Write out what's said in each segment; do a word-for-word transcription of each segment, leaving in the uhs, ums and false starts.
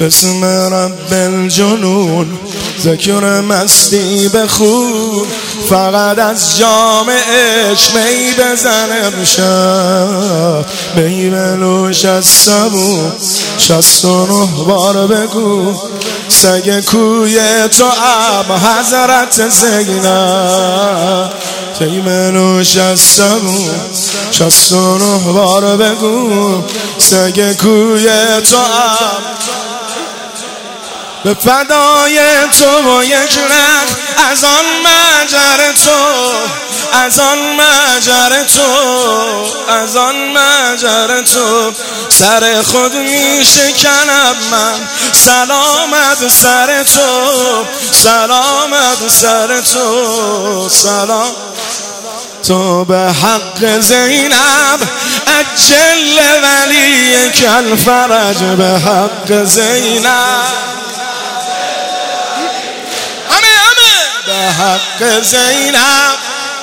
بسم رب الجنون ذکر مستی بخون، فقط از جام عشق می بزن امشب، می بنوش از سبو شست و نه بار بگو سگ کوی تو اب حضرت زینب، می بنوش از سبو شست و نه بار بگو سگ کوی تو اب به فدای تو و یک رخ از آن مجر تو، از آن مجر تو، از آن مجر تو سر خود می شکنم من، سلامت سر تو، سلامت سر تو، سلام تو به حق زینب اجل ولی کل فرج، به حق زینب به حق زینب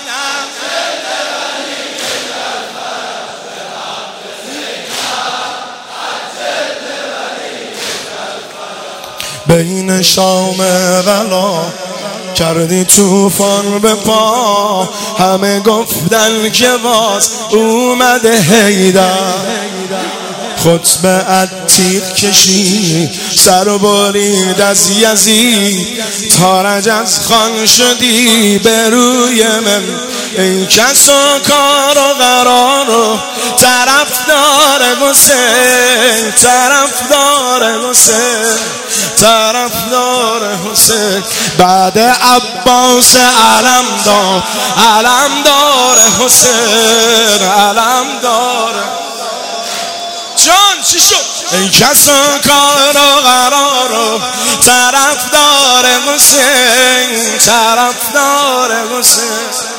بین شام بلا کردی توفان به پا، همه گفتن که باز اومده حیدر، خطبه عتیق کشی سر برید از یزید، تارج از خان شدی به روی من، ای کس و کار و قرار و طرفدار حسین، طرفدار حسین، طرفدار حسین، بعد عباس علمدار، علمدار حسین، علمدار جان چی شد؟ ای کس و کار و قرار و طرفدار حسین، طرفدار حسین،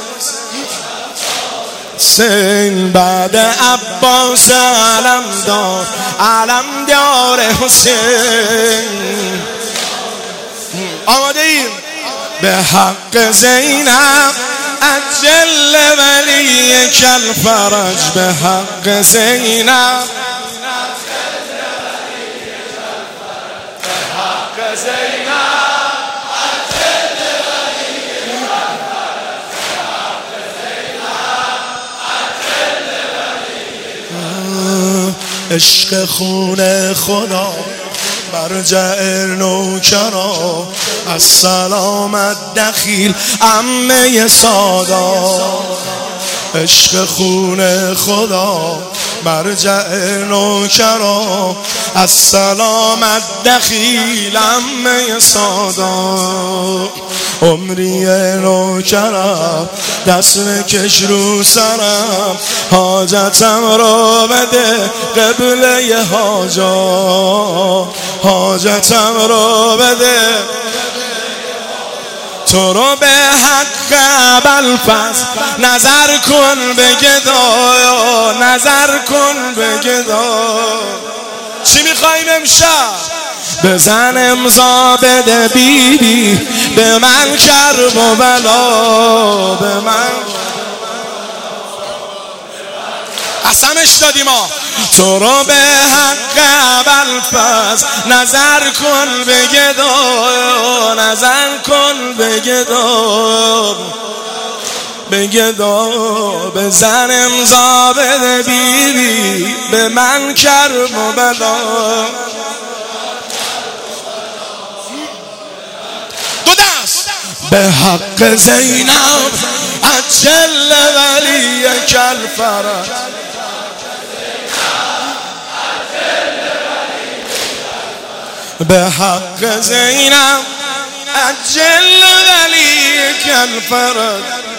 حسین بعد عباس علمدار، علمدار حسین. آماده ایم؟ به حق زینب اجل ولی کل فرج، به حق زینب عشق خون خدا مرجع نوکرا، از سلامت دخیل عمه سادات، عشق خون خدا مرجع نوکرا، از سلامت دخیل عمه سادات، عمری نوکرم دست کش رو سرم، حاجتم رو بده قبله حاجات، حاجتم رو بده تو رو به حق ابوالفضل، نظر کن به گدا، نظر کن به گدا. چی میخواییم امشب؟ بزن امضا بده بی بی به من کرب و بلا، به من قسمش دادیم ما، تو رو به حق ابوالفضل نظر کن به گدا، نظر کن به گدا، به گدا بزن امضا بده بی بی به من کرب و بلا. به حق زینب اجل ولی کل فرج، به حق زینب اجل ولی کل فرج.